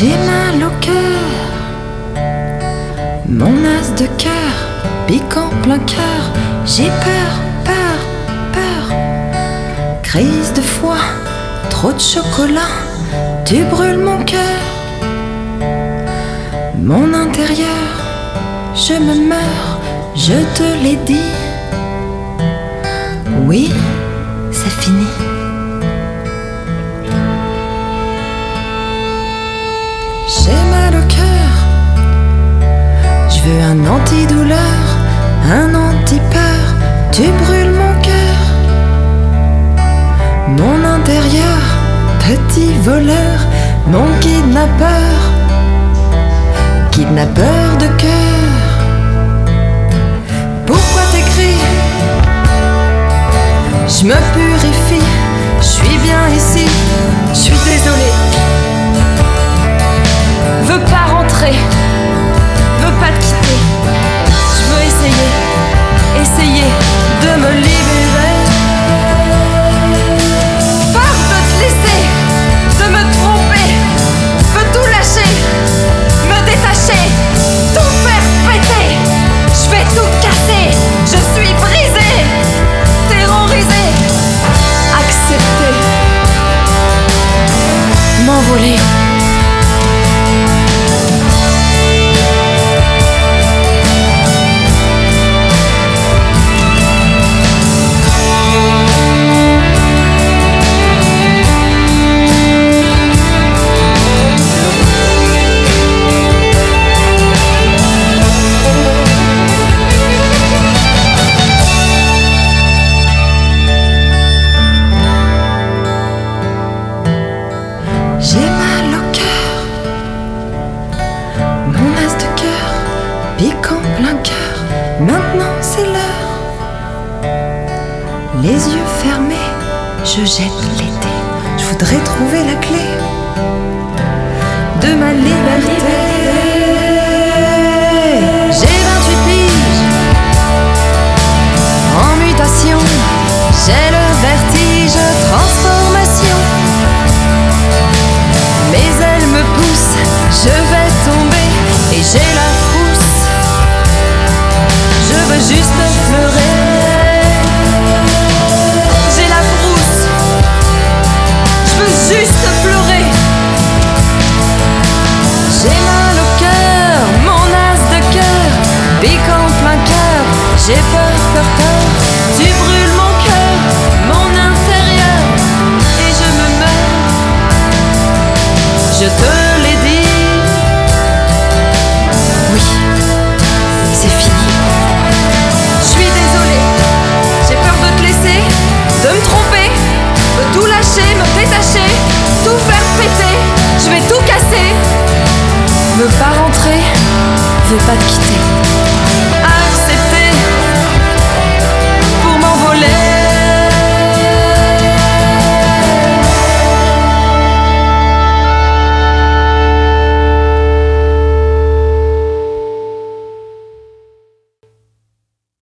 J'ai mal au cœur, mon as de cœur pique en plein cœur. J'ai peur, peur, peur. Crise de foie, trop de chocolat, tu brûles mon cœur. Mon intérieur, je me meurs, je te l'ai dit. Oui, c'est fini. J'ai mal au cœur, je veux un antidouleur, un anti-peur, tu brûles mon cœur. Mon intérieur, petit voleur, mon kidnappeur, kidnappeur de cœur. Pourquoi t'écris? Je me purifie, je suis bien ici, je suis désolée. Veux pas rentrer, veux pas te quitter. Je veux essayer de me libérer. Peur de te laisser, de me tromper. Veux tout lâcher, me détacher, tout faire péter. Je vais tout casser, je suis brisée, terrorisée. Accepter, m'envoler. J'ai mal au cœur, mon as de cœur pique en plein cœur. Maintenant c'est l'heure. Les yeux fermés, je jette l'été. Je voudrais trouver la clé de ma liberté. J'ai 28 piges, en mutation. J'ai le vertige, transformation. Mes ailes me poussent, je vais tomber et j'ai la frousse. Je veux juste pleurer. J'ai la frousse, je veux juste pleurer. J'ai mal au cœur, mon as de cœur pique en plein cœur. J'ai peur, peur, peur, tu brûles mon cœur, mon intérieur et je me meurs. Je te l'ai dit. Oui, c'est fini. Je suis désolée, j'ai peur de te laisser, de me tromper, de tout lâcher, me détacher, tout faire péter. Je vais tout casser. Veux pas rentrer, veux pas te quitter.